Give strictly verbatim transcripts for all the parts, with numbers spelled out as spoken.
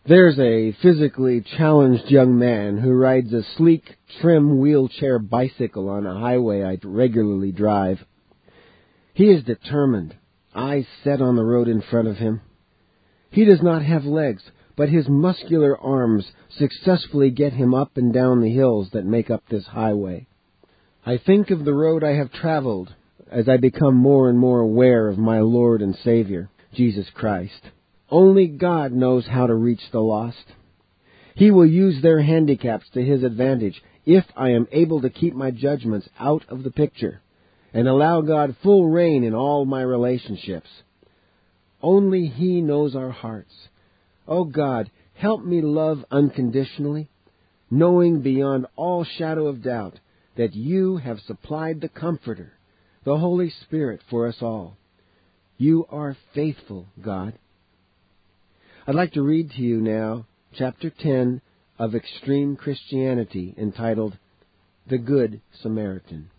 There's a physically challenged young man who rides a sleek, trim wheelchair bicycle on a highway I regularly drive. He is determined, eyes set on the road in front of him. He does not have legs, but his muscular arms successfully get him up and down the hills that make up this highway. I think of the road I have traveled as I become more and more aware of my Lord and Savior, Jesus Christ. Only God knows how to reach the lost. He will use their handicaps to His advantage if I am able to keep my judgments out of the picture and allow God full reign in all my relationships. Only He knows our hearts. Oh God, help me love unconditionally, knowing beyond all shadow of doubt that You have supplied the Comforter, the Holy Spirit, for us all. You are faithful, God. I'd like to read to you now chapter ten of Extreme Christianity, entitled The Good Samaritan.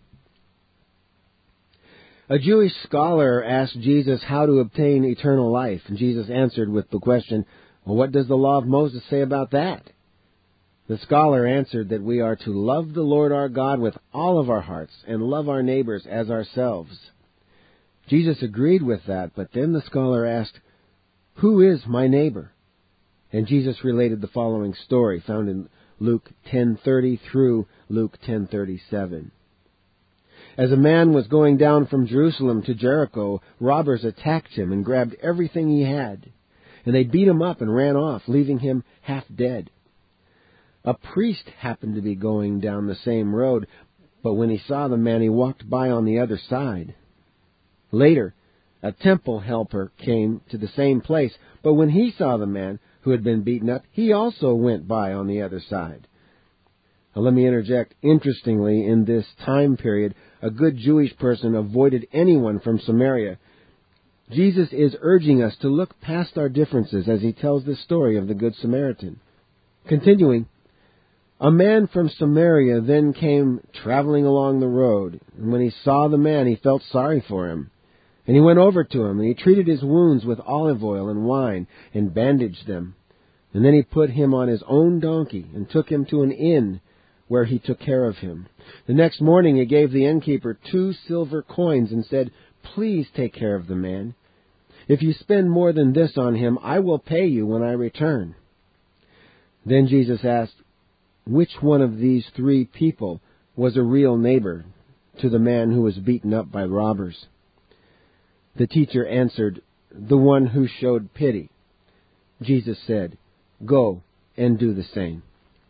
A Jewish scholar asked Jesus how to obtain eternal life, and Jesus answered with the question, well, what does the law of Moses say about that? The scholar answered that we are to love the Lord our God with all of our hearts and love our neighbors as ourselves. Jesus agreed with that, but then the scholar asked, who is my neighbor? And Jesus related the following story found in Luke ten thirty through Luke ten thirty-seven. As a man was going down from Jerusalem to Jericho, robbers attacked him and grabbed everything he had. And they beat him up and ran off, leaving him half dead. A priest happened to be going down the same road, but when he saw the man, he walked by on the other side. Later, a temple helper came to the same place, but when he saw the man who had been beaten up, he also went by on the other side. Now, let me interject. Interestingly, in this time period, a good Jewish person avoided anyone from Samaria. Jesus is urging us to look past our differences as He tells the story of the Good Samaritan. Continuing, a man from Samaria then came traveling along the road, and when he saw the man, he felt sorry for him. And he went over to him, and he treated his wounds with olive oil and wine, and bandaged them. And then he put him on his own donkey, and took him to an inn, where he took care of him. The next morning he gave the innkeeper two silver coins, and said, please take care of the man. If you spend more than this on him, I will pay you when I return. Then Jesus asked, which one of these three people was a real neighbor to the man who was beaten up by robbers? The teacher answered, the one who showed pity. Jesus said, go and do the same.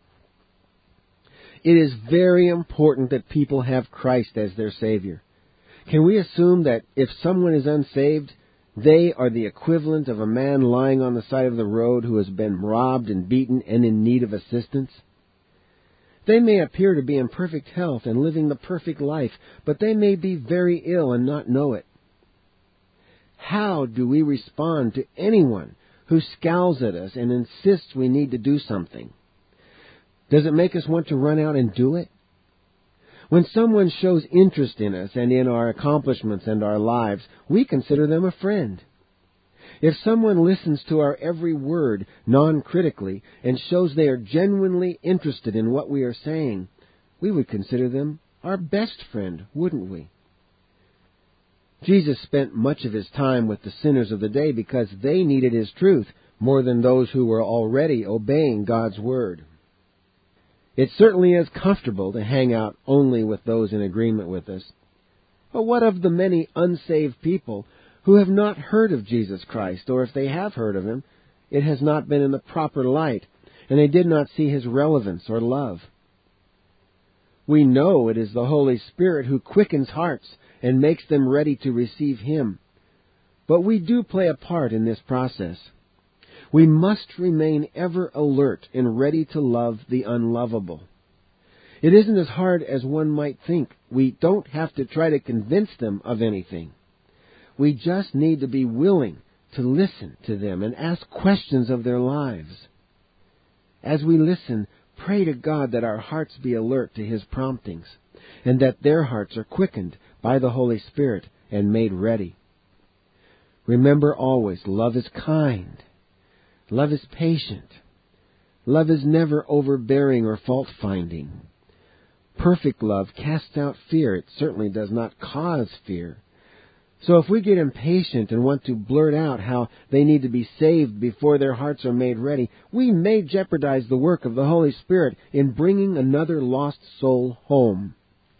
It is very important that people have Christ as their Savior. Can we assume that if someone is unsaved, they are the equivalent of a man lying on the side of the road who has been robbed and beaten and in need of assistance? They may appear to be in perfect health and living the perfect life, but they may be very ill and not know it. How do we respond to anyone who scowls at us and insists we need to do something? Does it make us want to run out and do it? When someone shows interest in us and in our accomplishments and our lives, we consider them a friend. If someone listens to our every word non-critically and shows they are genuinely interested in what we are saying, we would consider them our best friend, wouldn't we? Jesus spent much of His time with the sinners of the day because they needed His truth more than those who were already obeying God's Word. It certainly is comfortable to hang out only with those in agreement with us. But what of the many unsaved people who have not heard of Jesus Christ, or if they have heard of Him, it has not been in the proper light, and they did not see His relevance or love? We know it is the Holy Spirit who quickens hearts and makes them ready to receive Him. But we do play a part in this process. We must remain ever alert and ready to love the unlovable. It isn't as hard as one might think. We don't have to try to convince them of anything. We just need to be willing to listen to them and ask questions of their lives. As we listen, pray to God that our hearts be alert to His promptings, and that their hearts are quickened by the Holy Spirit and made ready. Remember always, love is kind. Love is patient. Love is never overbearing or fault-finding. Perfect love casts out fear. It certainly does not cause fear. So if we get impatient and want to blurt out how they need to be saved before their hearts are made ready, we may jeopardize the work of the Holy Spirit in bringing another lost soul home.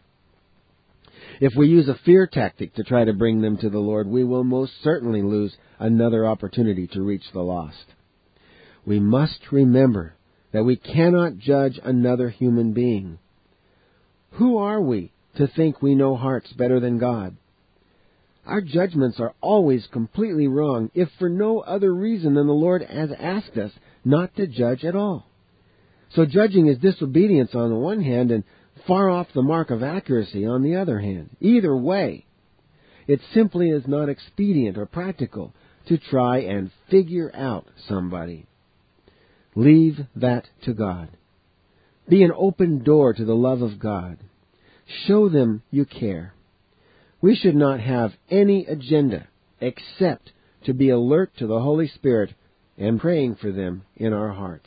If we use a fear tactic to try to bring them to the Lord, we will most certainly lose another opportunity to reach the lost. We must remember that we cannot judge another human being. Who are we to think we know hearts better than God? Our judgments are always completely wrong, if for no other reason than the Lord has asked us not to judge at all. So judging is disobedience on the one hand and far off the mark of accuracy on the other hand. Either way, it simply is not expedient or practical to try and figure out somebody. Leave that to God. Be an open door to the love of God. Show them you care. We should not have any agenda except to be alert to the Holy Spirit and praying for them in our hearts.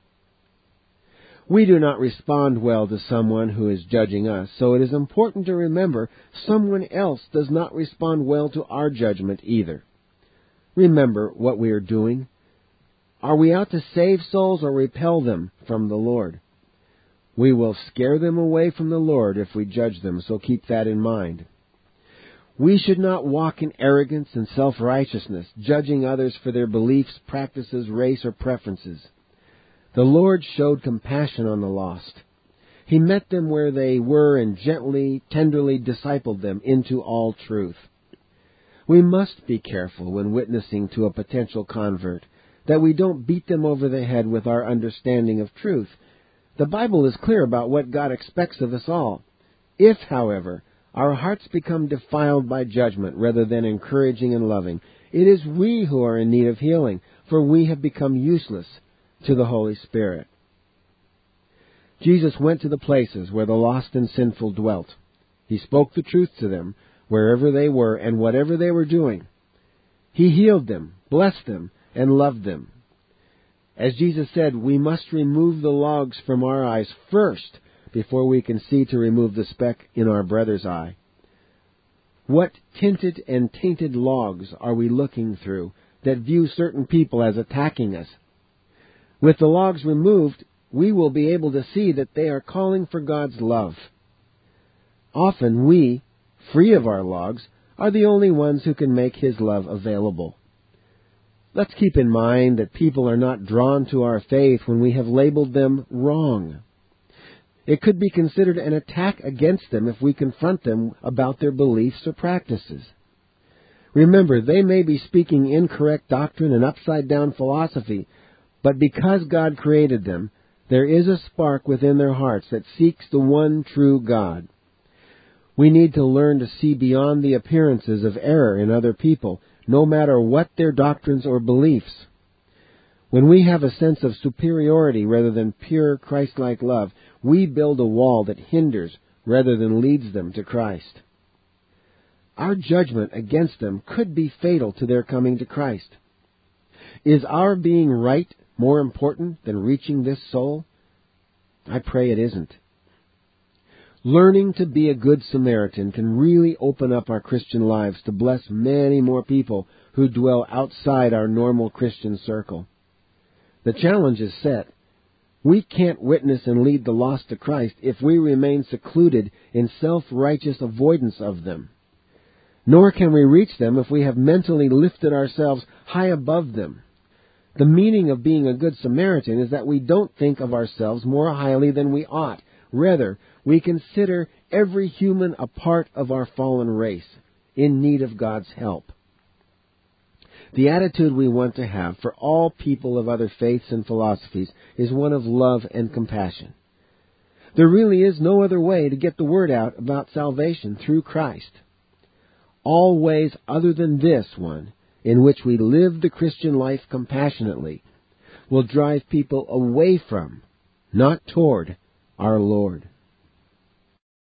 We do not respond well to someone who is judging us, so it is important to remember someone else does not respond well to our judgment either. Remember what we are doing. Are we out to save souls or repel them from the Lord? We will scare them away from the Lord if we judge them, so keep that in mind. We should not walk in arrogance and self-righteousness, judging others for their beliefs, practices, race, or preferences. The Lord showed compassion on the lost. He met them where they were and gently, tenderly discipled them into all truth. We must be careful when witnessing to a potential convert, that we don't beat them over the head with our understanding of truth. The Bible is clear about what God expects of us all. If, however, our hearts become defiled by judgment rather than encouraging and loving, it is we who are in need of healing, for we have become useless to the Holy Spirit. Jesus went to the places where the lost and sinful dwelt. He spoke the truth to them wherever they were and whatever they were doing. He healed them, blessed them, and loved them. As Jesus said, we must remove the logs from our eyes first before we can see to remove the speck in our brother's eye. What tinted and tainted logs are we looking through that view certain people as attacking us? With the logs removed, we will be able to see that they are calling for God's love. Often we, free of our logs, are the only ones who can make His love available. Let's keep in mind that people are not drawn to our faith when we have labeled them wrong. It could be considered an attack against them if we confront them about their beliefs or practices. Remember, they may be speaking incorrect doctrine and upside-down philosophy, but because God created them, there is a spark within their hearts that seeks the one true God. We need to learn to see beyond the appearances of error in other people, no matter what their doctrines or beliefs. When we have a sense of superiority rather than pure Christ-like love, we build a wall that hinders rather than leads them to Christ. Our judgment against them could be fatal to their coming to Christ. Is our being right more important than reaching this soul? I pray it isn't. Learning to be a good Samaritan can really open up our Christian lives to bless many more people who dwell outside our normal Christian circle. The challenge is set. We can't witness and lead the lost to Christ if we remain secluded in self-righteous avoidance of them. Nor can we reach them if we have mentally lifted ourselves high above them. The meaning of being a good Samaritan is that we don't think of ourselves more highly than we ought. Rather, we consider every human a part of our fallen race, in need of God's help. The attitude we want to have for all people of other faiths and philosophies is one of love and compassion. There really is no other way to get the word out about salvation through Christ. All ways other than this one, in which we live the Christian life compassionately, will drive people away from, not toward, our Lord.